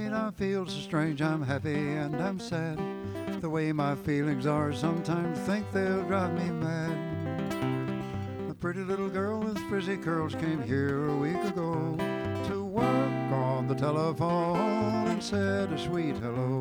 night I feel so strange, I'm happy and I'm sad. The way my feelings are, sometimes think they'll drive me mad. A pretty little girl with frizzy curls came here a week ago to work on the telephone and said a sweet hello.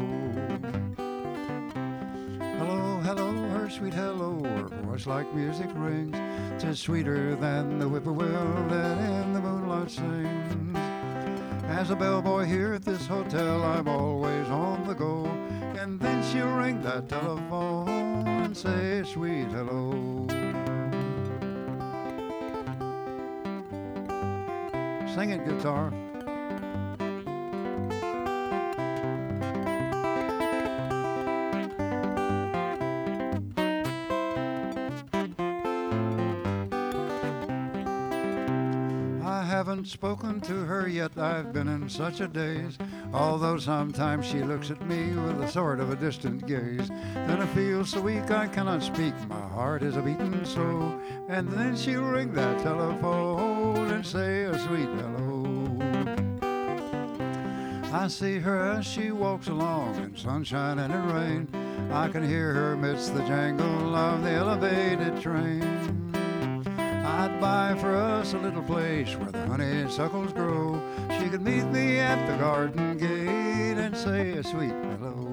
Hello, hello, her sweet hello, her voice like music rings. 'Tis sweeter than the whippoorwill that in the moonlight sings. As a bellboy here at this hotel, I'm always on the go. And then she'll ring that telephone and say sweet hello. Sing it, guitar. I haven't spoken to her yet, I've been in such a daze. Although sometimes she looks at me with a sort of a distant gaze. Then I feel so weak I cannot speak, my heart is a-beating so. And then she'll ring that telephone and say a sweet hello. I see her as she walks along in sunshine and in rain. I can hear her amidst the jangle of the elevated train. I'd buy for us a little place where the honeysuckles grow. She could meet me at the garden gate and say a sweet hello.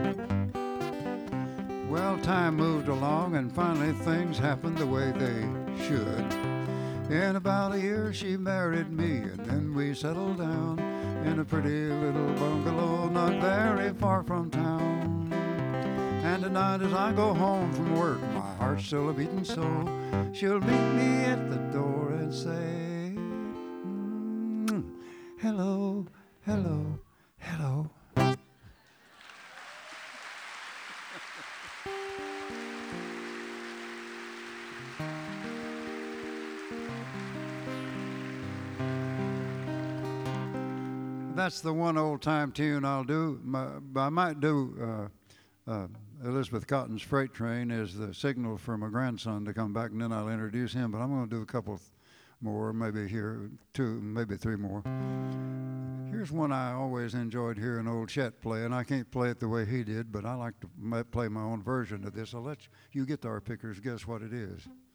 Well, time moved along and finally things happened the way they should. In about a year she married me and then we settled down in a pretty little bungalow not very far from town. And tonight as I go home from work, my heart's still a-beating so. She'll meet me at the door and say, hello, hello, hello. That's the one old-time tune I'll do. I might do Elizabeth Cotton's Freight Train is the signal for my grandson to come back, and then I'll introduce him. But I'm going to do a couple more, maybe here, two, maybe three more. Here's one I always enjoyed hearing old Chet play, and I can't play it the way he did, but I like to play my own version of this. I'll let you guitar pickers guess what it is.